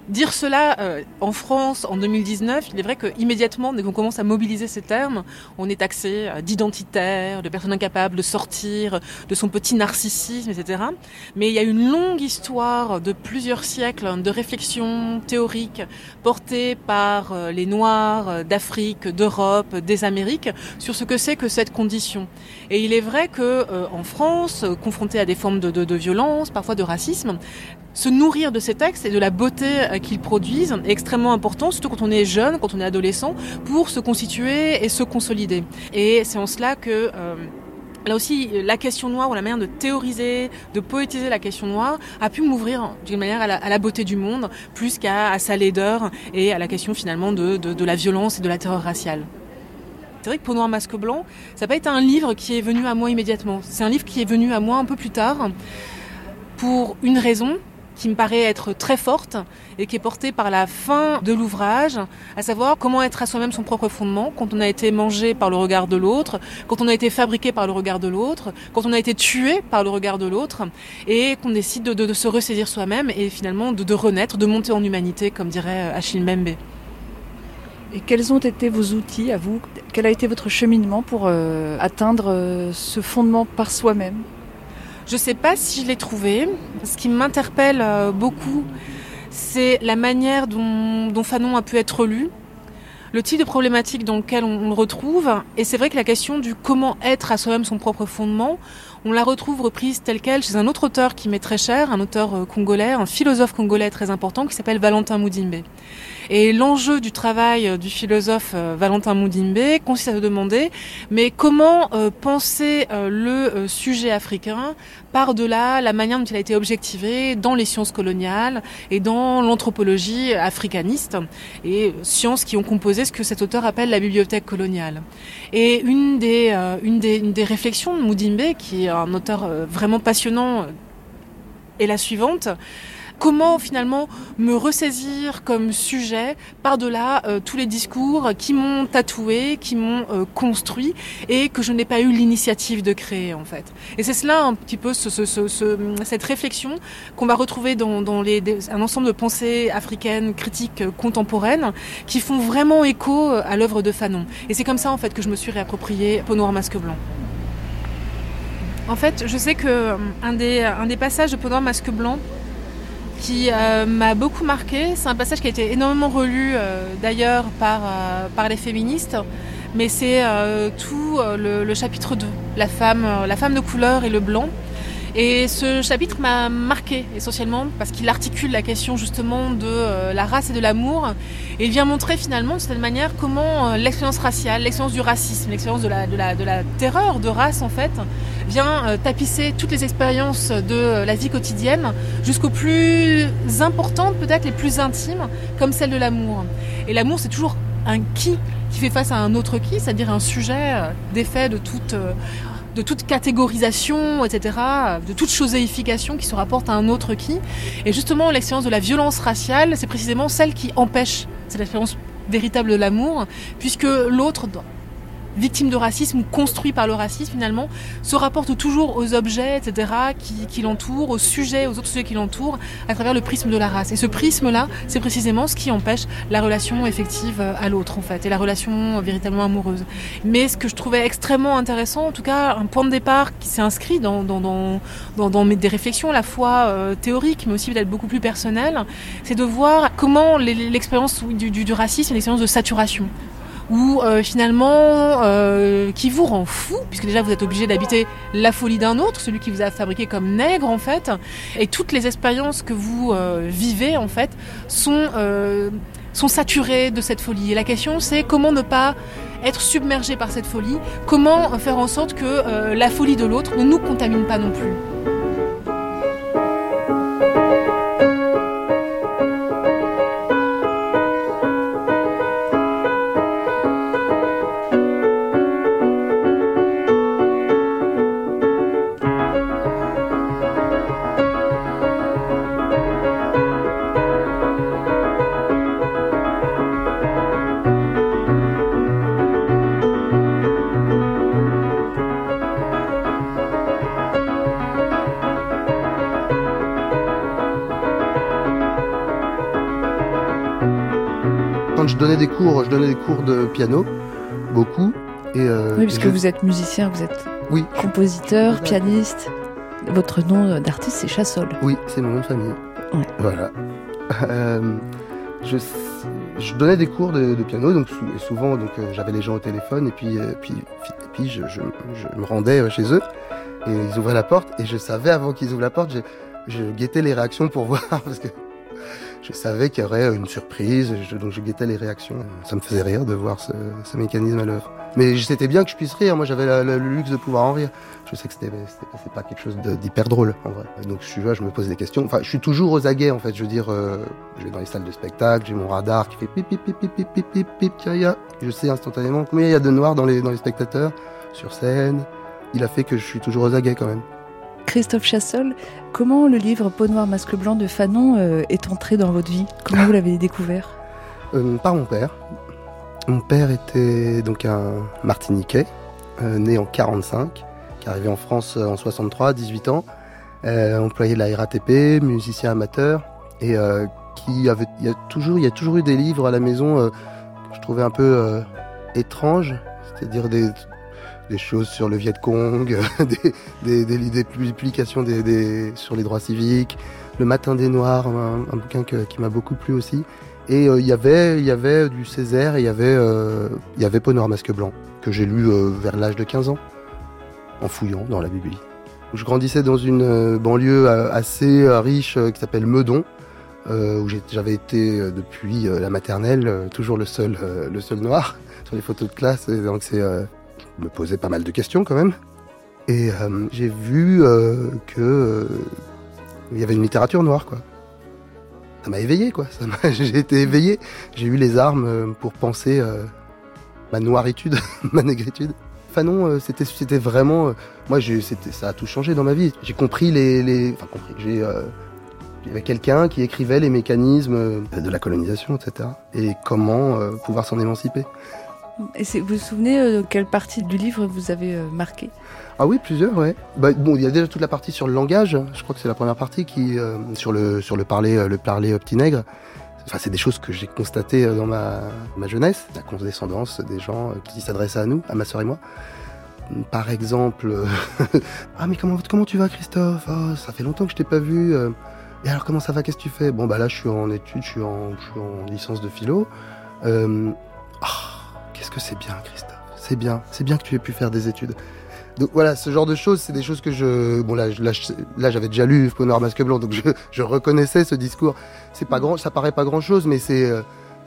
Dire cela en France en 2019, il est vrai qu'immédiatement, dès qu'on commence à mobiliser ces termes, on est taxé d'identitaire, de personne incapable de sortir de son petit narcissisme, etc. Mais il y a une longue histoire de plusieurs siècles de réflexion théorique portée par les Noirs d'Afrique, d'Europe, des Amériques sur ce que c'est que cette condition. Et il est vrai que en France, confronté à des formes de violence, parfois de racisme, se nourrir de ces textes et de la beauté qu'ils produisent est extrêmement important, surtout quand on est jeune, quand on est adolescent, pour se constituer et se consolider. Et c'est en cela que là aussi, la question noire ou la manière de théoriser, de poétiser la question noire a pu m'ouvrir d'une manière à la beauté du monde, plus qu'à sa laideur et à la question finalement de la violence et de la terreur raciale. C'est vrai que Peau noire, masque blanc, ça n'a pas été un livre qui est venu à moi immédiatement. C'est un livre qui est venu à moi un peu plus tard pour une raison qui me paraît être très forte et qui est portée par la fin de l'ouvrage, à savoir comment être à soi-même son propre fondement quand on a été mangé par le regard de l'autre, quand on a été fabriqué par le regard de l'autre, quand on a été tué par le regard de l'autre, et qu'on décide de se ressaisir soi-même et finalement de renaître, de monter en humanité, comme dirait Achille Mbembe. Et quels ont été vos outils à vous ? Quel a été votre cheminement pour atteindre ce fondement par soi-même ? Je ne sais pas si je l'ai trouvé. Ce qui m'interpelle beaucoup, c'est la manière dont Fanon a pu être lu, le type de problématique dans lequel on le retrouve. Et c'est vrai que la question du comment être à soi-même son propre fondement, on la retrouve reprise telle quelle chez un autre auteur qui m'est très cher, un auteur congolais, un philosophe congolais très important qui s'appelle Valentin Mudimbe. Et l'enjeu du travail du philosophe Valentin Mudimbe consiste à se demander mais comment penser le sujet africain par-delà la manière dont il a été objectivé dans les sciences coloniales et dans l'anthropologie africaniste, et sciences qui ont composé ce que cet auteur appelle la bibliothèque coloniale. Et une des réflexions de Mudimbe, qui est un auteur vraiment passionnant, est la suivante. Comment finalement me ressaisir comme sujet par-delà tous les discours qui m'ont tatoué, qui m'ont construit et que je n'ai pas eu l'initiative de créer en fait. Et c'est cela un petit peu cette réflexion qu'on va retrouver dans un ensemble de pensées africaines, critiques, contemporaines qui font vraiment écho à l'œuvre de Fanon. Et c'est comme ça en fait que je me suis réapproprié Peau noire, masque blanc. En fait, je sais que un des passages de Peau noire, masque blanc qui m'a beaucoup marqué. C'est un passage qui a été énormément relu d'ailleurs par les féministes, mais c'est tout le chapitre 2, la femme de couleur et le blanc. Et ce chapitre m'a marqué essentiellement parce qu'il articule la question justement de la race et de l'amour, et il vient montrer finalement de cette manière comment l'expérience raciale, l'expérience du racisme, l'expérience de la terreur de race en fait vient tapisser toutes les expériences de la vie quotidienne jusqu'aux plus importantes, peut-être les plus intimes, comme celle de l'amour. Et l'amour, c'est toujours un qui fait face à un autre qui, c'est-à-dire un sujet défait de toute catégorisation, etc., de toute choséification qui se rapporte à un autre qui. Et justement, l'expérience de la violence raciale, c'est précisément celle qui empêche cette expérience véritable de l'amour, puisque l'autre, victime de racisme ou construit par le racisme finalement, se rapporte toujours aux objets, etc., qui l'entourent, aux sujets, aux autres sujets qui l'entourent, à travers le prisme de la race. Et ce prisme-là, c'est précisément ce qui empêche la relation effective à l'autre, en fait, et la relation véritablement amoureuse. Mais ce que je trouvais extrêmement intéressant, en tout cas, un point de départ qui s'est inscrit dans des réflexions à la fois théoriques, mais aussi peut-être beaucoup plus personnelles, c'est de voir comment l'expérience du racisme est une expérience de saturation. Ou finalement qui vous rend fou, puisque déjà vous êtes obligé d'habiter la folie d'un autre, celui qui vous a fabriqué comme nègre en fait, et toutes les expériences que vous vivez en fait sont saturées de cette folie. Et la question c'est comment ne pas être submergé par cette folie, comment faire en sorte que la folie de l'autre ne nous contamine pas non plus. quand je donnais des cours de piano, beaucoup. Oui, parce que vous êtes musicien, vous êtes compositeur, pianiste. Votre nom d'artiste, c'est Chassol. Oui, c'est mon nom de famille. Ouais. Voilà. Je donnais des cours de piano, donc souvent j'avais les gens au téléphone et puis je me rendais chez eux et ils ouvraient la porte et je savais avant qu'ils ouvrent la porte, je guettais les réactions pour voir parce que je savais qu'il y aurait une surprise, donc je guettais les réactions. Ça me faisait rire de voir ce mécanisme à l'œuvre. Mais c'était bien que je puisse rire, moi j'avais le luxe de pouvoir en rire. Je sais que c'est pas quelque chose d'hyper drôle en vrai. Donc je me pose des questions. Enfin, je suis toujours aux aguets en fait. Je veux dire, je vais dans les salles de spectacle, j'ai mon radar qui fait pip pip pip pip pip pip pip. Je sais instantanément combien il y a de noirs dans les spectateurs sur scène. Il a fait que je suis toujours aux aguets quand même. Christophe Chassol, comment le livre Peau noire, masque blanc de Fanon est entré dans votre vie? Comment vous l'avez découvert? Par mon père. Mon père était donc un Martiniquais, né en 45, qui est arrivé en France en 63, 18 ans, employé de la RATP, musicien amateur, et il y a toujours eu des livres à la maison que je trouvais un peu étranges, c'est-à-dire des choses sur le Viet Cong, des publications sur les droits civiques, Le Matin des Noirs, un bouquin qui m'a beaucoup plu aussi. Et il y avait du Césaire et il y avait Peau noire, masque blanc, que j'ai lu vers l'âge de 15 ans, en fouillant dans la Bibli. Je grandissais dans une banlieue assez riche qui s'appelle Meudon, où j'avais été depuis la maternelle, toujours le seul noir sur les photos de classe. Et donc me posait pas mal de questions quand même. Et j'ai vu que il y avait une littérature noire, quoi. Ça m'a éveillé, quoi. J'ai été éveillé. J'ai eu les armes pour penser ma noiritude, ma négritude. Fanon, c'était vraiment... moi, ça a tout changé dans ma vie. J'ai compris il y avait quelqu'un qui écrivait les mécanismes de la colonisation, etc. Et comment pouvoir s'en émanciper. Et vous vous souvenez de quelle partie du livre vous avez marqué? Ah oui, plusieurs, ouais. Il y a déjà toute la partie sur le langage. Je crois que c'est la première partie qui sur le parler petit nègre. Enfin, c'est des choses que j'ai constatées dans ma jeunesse, la condescendance des gens qui s'adressaient à nous, à ma sœur et moi. Par exemple, ah mais comment tu vas, Christophe? Oh, ça fait longtemps que je t'ai pas vu. Et alors comment ça va? Qu'est-ce que tu fais? Bon là je suis en études, je suis en licence de philo. Qu'est-ce que c'est bien, Christophe. C'est bien que tu aies pu faire des études. Donc voilà, ce genre de choses, c'est des choses que là j'avais déjà lu Peau noire, masque blanc, donc je reconnaissais ce discours. C'est pas grand, ça paraît pas grand chose, mais c'est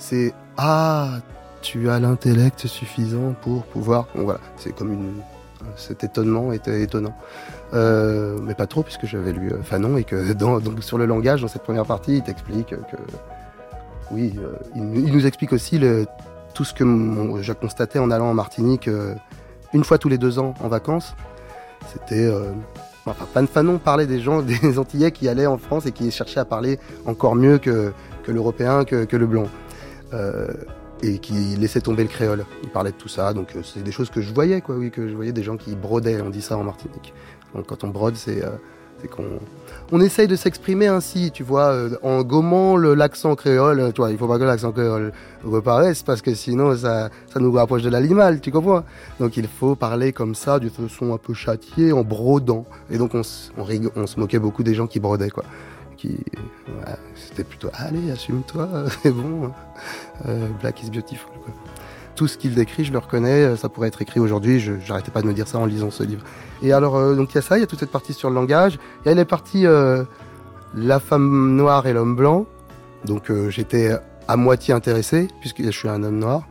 tu as l'intellect suffisant pour pouvoir. Donc voilà, c'est comme cet étonnement était étonnant, mais pas trop puisque j'avais lu Fanon et que donc sur le langage dans cette première partie, il t'explique que oui, il nous explique aussi tout ce que je constatais en allant en Martinique. Une fois tous les 2 ans en vacances, c'était... Fanon parlait des gens, des Antillais qui allaient en France et qui cherchaient à parler encore mieux que l'Européen, que le blanc. Et qui laissaient tomber le créole. Il parlait de tout ça, donc c'est des choses que je voyais, quoi, oui, que je voyais des gens qui brodaient, on dit ça en Martinique. Donc quand on brode, c'est qu'on essaye de s'exprimer ainsi, tu vois, en gommant l'accent créole. Toi, il faut pas que l'accent créole reparaisse parce que sinon ça nous rapproche de l'animal, tu comprends? Donc il faut parler comme ça, de façon un peu châtiée, en brodant. Et donc on se moquait beaucoup des gens qui brodaient, quoi. C'était plutôt allez, assume-toi, c'est bon. Black is beautiful, quoi. Tout ce qu'il décrit, je le reconnais, ça pourrait être écrit aujourd'hui, j'arrêtais pas de me dire ça en lisant ce livre. Et alors, donc il y a ça, il y a toute cette partie sur le langage, il y a les parties la femme noire et l'homme blanc, donc j'étais à moitié intéressé, puisque je suis un homme noir.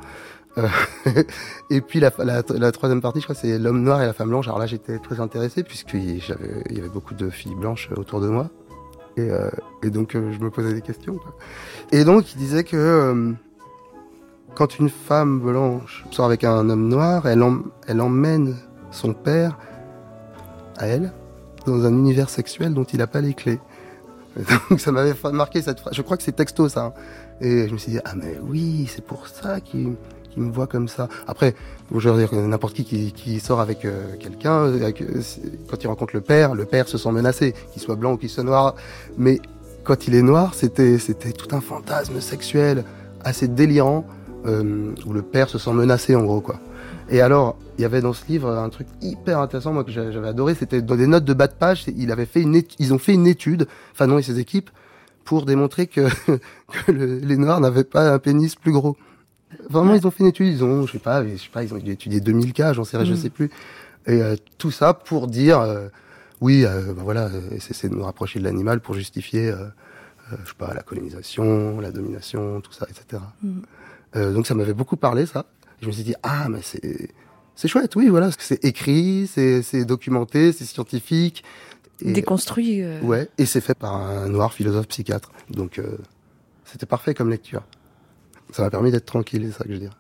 Et puis la troisième partie, je crois, c'est l'homme noir et la femme blanche. Alors là, j'étais très intéressé, puisqu'il y avait beaucoup de filles blanches autour de moi. Et donc, je me posais des questions, quoi. Et donc, il disait que... quand une femme blanche sort avec un homme noir, elle emmène son père à elle dans un univers sexuel dont il n'a pas les clés. Donc ça m'avait marqué cette phrase. Je crois que c'est texto ça. Et je me suis dit, ah mais oui, c'est pour ça qu'il me voit comme ça. Après, je veux dire, n'importe qui sort avec quelqu'un, quand il rencontre le père se sent menacé, qu'il soit blanc ou qu'il soit noir. Mais quand il est noir, c'était tout un fantasme sexuel assez délirant, où le père se sent menacé en gros quoi. Et alors, il y avait dans ce livre un truc hyper intéressant, moi que j'avais adoré, c'était dans des notes de bas de page, ils ont fait une étude, Fanon et ses équipes, pour démontrer que les Noirs n'avaient pas un pénis plus gros. Vraiment, ils ont fait une étude, ils ont étudié 2000 cas, je sais plus. Et tout ça pour dire, c'est de nous rapprocher de l'animal pour justifier, la colonisation, la domination, tout ça, etc. Donc ça m'avait beaucoup parlé, ça. Je me suis dit, mais c'est chouette, oui, voilà, parce que c'est écrit, c'est documenté, c'est scientifique. Et, déconstruit. Ouais, et c'est fait par un noir philosophe psychiatre. Donc c'était parfait comme lecture. Ça m'a permis d'être tranquille, c'est ça que je veux dire.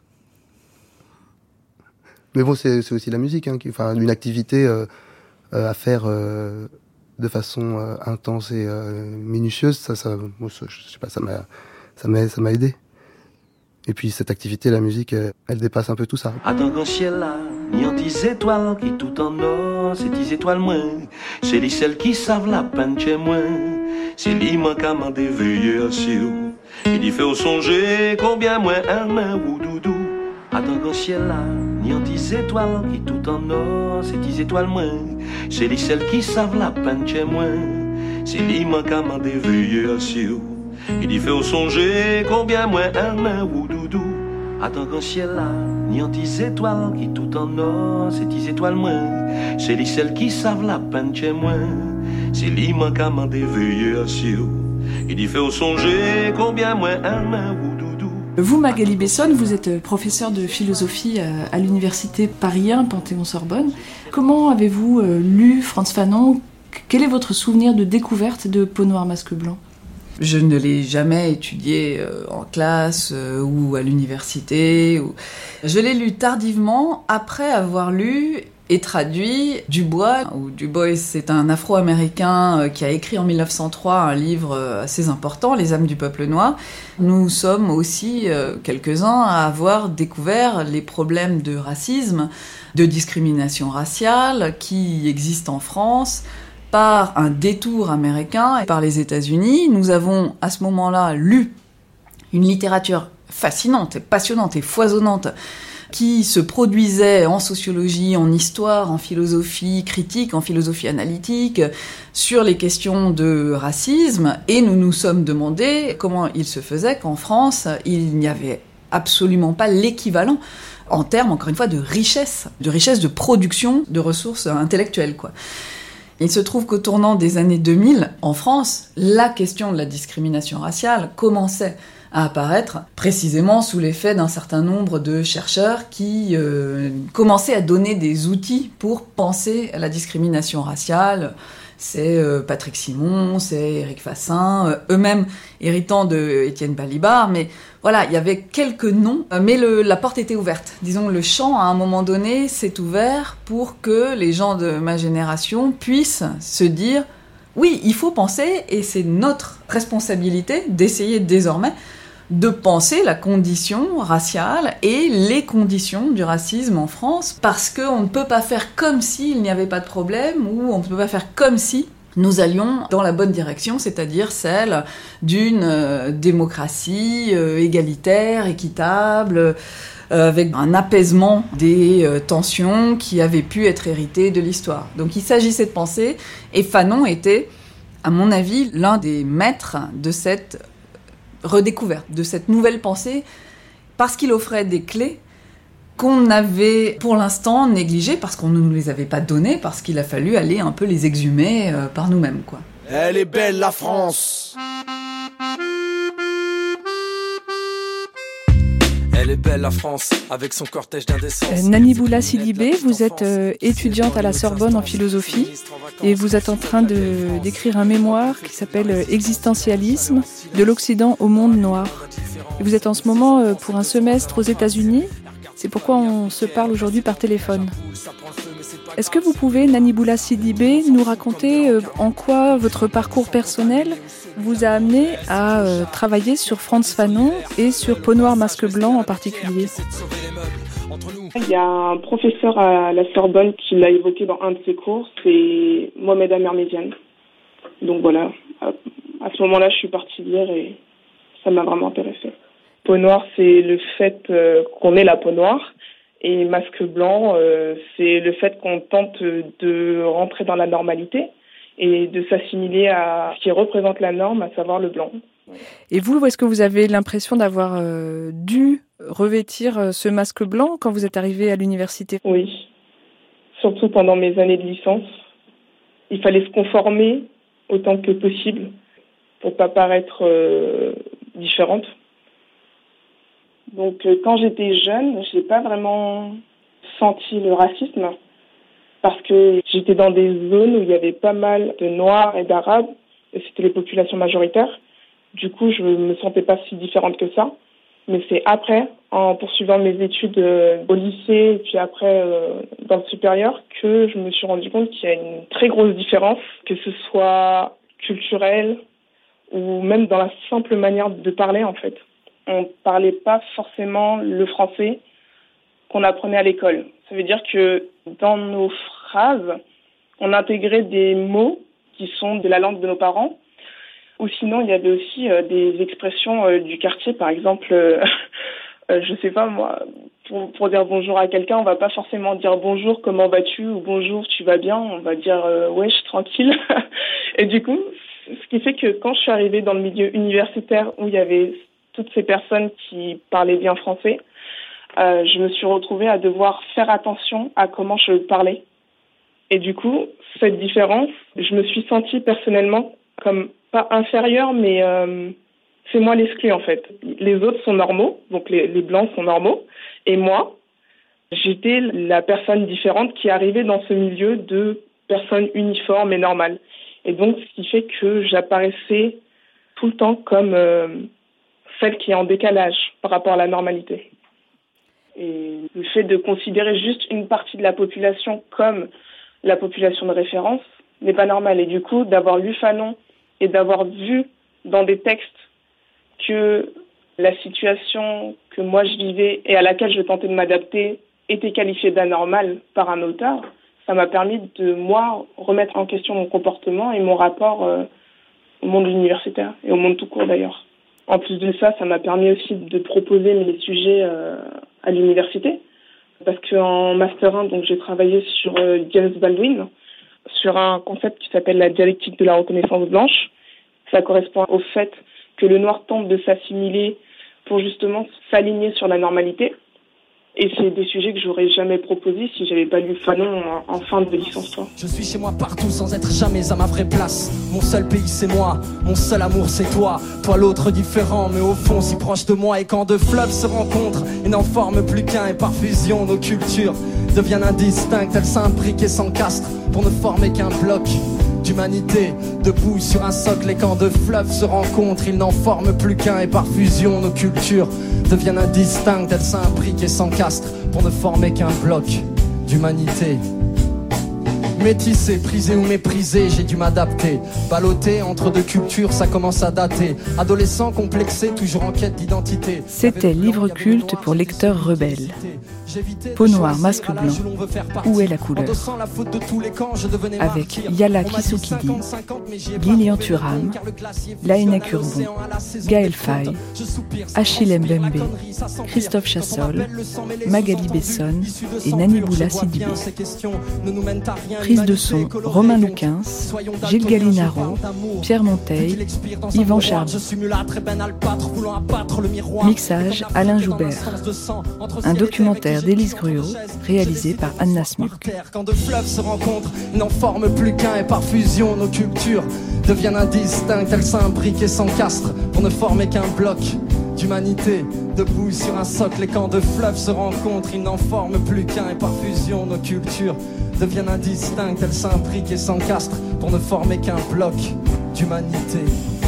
Mais bon, c'est aussi la musique, une activité à faire de façon intense et minutieuse, ça m'a aidé. Et puis cette activité, la musique, elle dépasse un peu tout ça. Attends qu'en ciel là, n'y en 10 étoiles qui tout en or, c'est 10 étoiles moins. C'est les celles qui savent la peine chez moi. C'est l'immanquement des veilleux assis. Il y fait au songer combien moins un main ou doudou. Attends qu'en ciel là, n'y en 10 étoiles qui tout en or, c'est 10 étoiles moins. C'est les celles qui savent la peine chez moi. C'est l'immanquement des veilleux assis. Il y fait au songer combien moins un main ou doudou. Attends qu'en ciel là, n'y en 10 étoiles qui tout en or, c'est 10 étoiles moins. C'est les celles qui savent la peine chez moi. C'est l'immanquement des veilleux assis. Il y fait au songer combien moins un main ou doudou. Vous, Magali Besson, vous êtes professeur de philosophie à l'université Paris 1, Panthéon-Sorbonne. Comment avez-vous lu Frantz Fanon ? Quel est votre souvenir de découverte de Peau noire, masque blanc ? Je ne l'ai jamais étudié en classe ou à l'université. Je l'ai lu tardivement, après avoir lu et traduit Dubois. Dubois, c'est un Afro-Américain qui a écrit en 1903 un livre assez important, Les âmes du peuple noir. Nous sommes aussi quelques-uns à avoir découvert les problèmes de racisme, de discrimination raciale qui existent en France, par un détour américain et par les États-Unis. Nous avons à ce moment-là lu une littérature fascinante, passionnante et foisonnante qui se produisait en sociologie, en histoire, en philosophie critique, en philosophie analytique, sur les questions de racisme, et nous nous sommes demandé comment il se faisait qu'en France, il n'y avait absolument pas l'équivalent en termes, encore une fois, de richesse de production de ressources intellectuelles, quoi. Il se trouve qu'au tournant des années 2000, en France, la question de la discrimination raciale commençait à apparaître précisément sous l'effet d'un certain nombre de chercheurs qui commençaient à donner des outils pour penser à la discrimination raciale. C'est Patrick Simon, c'est Éric Fassin, eux-mêmes héritants de Étienne Balibar, mais voilà, il y avait quelques noms, mais la porte était ouverte. Disons, le champ, à un moment donné, s'est ouvert pour que les gens de ma génération puissent se dire « Oui, il faut penser, et c'est notre responsabilité d'essayer désormais de penser la condition raciale et les conditions du racisme en France, parce qu'on ne peut pas faire comme s'il n'y avait pas de problème, ou on ne peut pas faire comme si nous allions dans la bonne direction, c'est-à-dire celle d'une démocratie égalitaire, équitable, avec un apaisement des tensions qui avaient pu être héritées de l'histoire. Donc il s'agissait de penser, et Fanon était, à mon avis, l'un des maîtres de cette redécouverte, de cette nouvelle pensée, parce qu'il offrait des clés qu'on avait pour l'instant négligées, parce qu'on ne nous les avait pas données, parce qu'il a fallu aller un peu les exhumer par nous-mêmes, quoi. Elle est belle la France. Elle est belle la France, avec son cortège d'indécence. Naniboula Sidibé, vous êtes étudiante à la Sorbonne en philosophie et vous êtes en train d'écrire un mémoire qui s'appelle « Existentialisme, de l'Occident au monde noir ». Vous êtes en ce moment pour un semestre aux États-Unis, c'est pourquoi on se parle aujourd'hui par téléphone. Est-ce que vous pouvez, Naniboula Sidibé, nous raconter en quoi votre parcours personnel vous a amené à travailler sur Frantz Fanon et sur Peau noire, masque blanc en particulier? Il y a un professeur à la Sorbonne qui l'a évoqué dans un de ses cours, c'est Mohamed Amermédiane. Donc voilà, à ce moment-là, je suis partie lire et ça m'a vraiment intéressée. Peau noire, c'est le fait qu'on ait la peau noire. Et masque blanc, c'est le fait qu'on tente de rentrer dans la normalité et de s'assimiler à ce qui représente la norme, à savoir le blanc. Et vous, est-ce que vous avez l'impression d'avoir dû revêtir ce masque blanc quand vous êtes arrivé à l'université ? Oui, surtout pendant mes années de licence. Il fallait se conformer autant que possible pour pas paraître différente. Donc quand j'étais jeune, j'ai pas vraiment senti le racisme parce que j'étais dans des zones où il y avait pas mal de Noirs et d'Arabes et c'était les populations majoritaires. Du coup, je me sentais pas si différente que ça. Mais c'est après, en poursuivant mes études au lycée et puis après dans le supérieur, que je me suis rendu compte qu'il y a une très grosse différence, que ce soit culturelle ou même dans la simple manière de parler en fait. On parlait pas forcément le français qu'on apprenait à l'école. Ça veut dire que dans nos phrases, on intégrait des mots qui sont de la langue de nos parents. Ou sinon, il y avait aussi des expressions du quartier, par exemple, je sais pas moi, pour dire bonjour à quelqu'un, on va pas forcément dire bonjour, comment vas-tu, ou bonjour, tu vas bien, on va dire wesh, tranquille. Et du coup, ce qui fait que quand je suis arrivée dans le milieu universitaire où il y avait toutes ces personnes qui parlaient bien français, je me suis retrouvée à devoir faire attention à comment je parlais. Et du coup, cette différence, je me suis sentie personnellement comme pas inférieure, mais c'est moi l'exclu en fait. Les autres sont normaux, donc les blancs sont normaux, et moi, j'étais la personne différente qui arrivait dans ce milieu de personnes uniformes et normales. Et donc, ce qui fait que j'apparaissais tout le temps comme celle qui est en décalage par rapport à la normalité. Et le fait de considérer juste une partie de la population comme la population de référence n'est pas normal. Et du coup, d'avoir lu Fanon et d'avoir vu dans des textes que la situation que moi je vivais et à laquelle je tentais de m'adapter était qualifiée d'anormale par un auteur, ça m'a permis de, moi, remettre en question mon comportement et mon rapport au monde universitaire et au monde tout court d'ailleurs. En plus de ça, ça m'a permis aussi de proposer mes sujets à l'université. Parce qu'en Master 1, donc, j'ai travaillé sur James Baldwin, sur un concept qui s'appelle la dialectique de la reconnaissance blanche. Ça correspond au fait que le noir tente de s'assimiler pour justement s'aligner sur la normalité. Et c'est des sujets que j'aurais jamais proposés si j'avais pas lu Fanon en fin de licence 3. Je suis chez moi partout sans être jamais à ma vraie place. Mon seul pays c'est moi, mon seul amour c'est toi. Toi l'autre différent mais au fond si proche de moi. Et quand deux fleuves se rencontrent et n'en forment plus qu'un. Et par fusion nos cultures deviennent indistinctes. Elles s'imbriquent et s'encastrent pour ne former qu'un bloc d'humanité, debout sur un socle. Et quand deux fleuves se rencontrent, ils n'en forment plus qu'un. Et par fusion, nos cultures deviennent indistinctes. Elles s'imbriquent et s'encastrent pour ne former qu'un bloc d'humanité. Métissé, prisé ou méprisé, j'ai dû m'adapter. Ballotté entre deux cultures, ça commence à dater. Adolescent complexé, toujours en quête d'identité. C'était Livre culte pour lecteurs rebelles. Peau noire, masque blanc, où est la couleur ? Avec Yala Kisukidi, Lilian Thuram, Laëna Kurbon, Gaël Faye, Achille Mbembe, Christophe Chassol, Magali Besson et Naniboula Sidibé. Prise de son, Romain Loukens, Gilles Gallinaro, Pierre Monteil, Yvan Charbon. Mixage, Alain Joubert. Un documentaire d'Élise Gruot, réalisé par Anna Smuk. Quand deux fleuves se rencontrent, ils n'en forment plus qu'un. Et par fusion, nos cultures deviennent indistinctes. Elles s'imbriquent et s'encastrent pour ne former qu'un bloc d'humanité, debout sur un socle. Et quand deux fleuves se rencontrent, ils n'en forment plus qu'un. Et par fusion, nos cultures deviennent indistinctes. Elles s'imbriquent et s'encastrent pour ne former qu'un bloc d'humanité.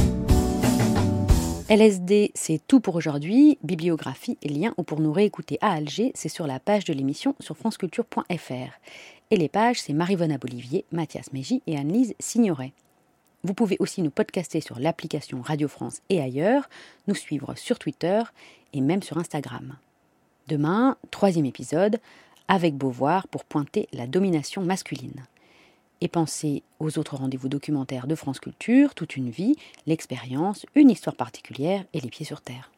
LSD, c'est tout pour aujourd'hui. Bibliographie et liens ou pour nous réécouter à Alger, c'est sur la page de l'émission sur franceculture.fr. Et les pages, c'est Marie-Vonne Abolivier, Mathias Mégy et Anne-Lise Signoret. Vous pouvez aussi nous podcaster sur l'application Radio France et ailleurs, nous suivre sur Twitter et même sur Instagram. Demain, 3e épisode, avec Beauvoir pour pointer la domination masculine. Et pensez aux autres rendez-vous documentaires de France Culture, Toute une vie, l'expérience, une histoire particulière et les pieds sur terre.